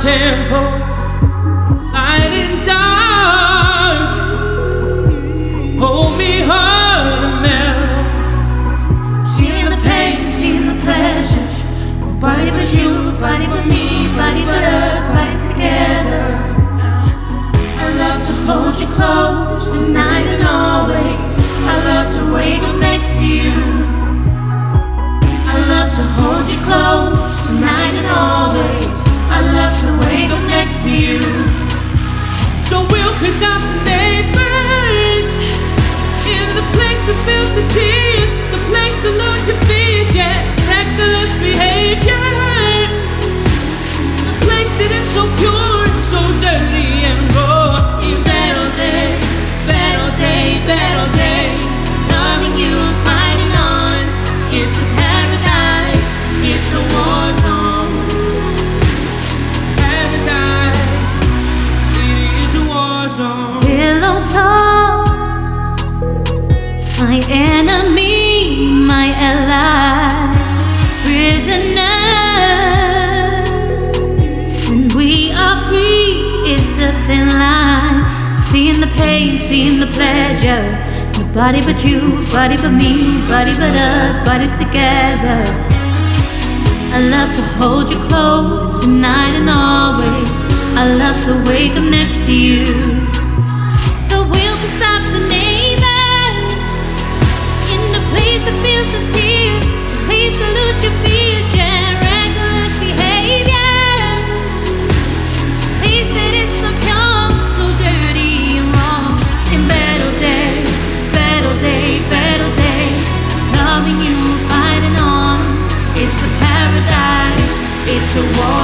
tempo, light and dark. Hold me hard and melt. Seeing the pain, seeing the pleasure. Nobody but you, nobody but me, nobody but us, bodies together. I love to hold you close tonight and always. I love to wake up next to you. I love to hold you close tonight and always. I love to wake up next to you. So we'll piss off the neighbors in the place that feels the tears, the place to lose your fears, yeah, reckless behavior, the place that is so pure and so dirty and raw. In battle day, battle day, battle day, loving you and fighting on. It's a paradise, it's a war zone. Paradise, it is a war zone. Pillow talk, my enemy, my ally, prisoners. When we are free, it's a thin line. Seeing the pain, seeing the pleasure. Nobody but you, nobody but me, nobody but us, bodies together. I love to hold you close tonight and always. I love to wake up next to you. So we'll piss off the neighbors in the place that feels the tears, the place to lose your fears, yeah, reckless behavior, place that is so pure, so dirty and wrong. In battle day, battle day, battle day, loving you, fighting on. It's a paradise, it's a war.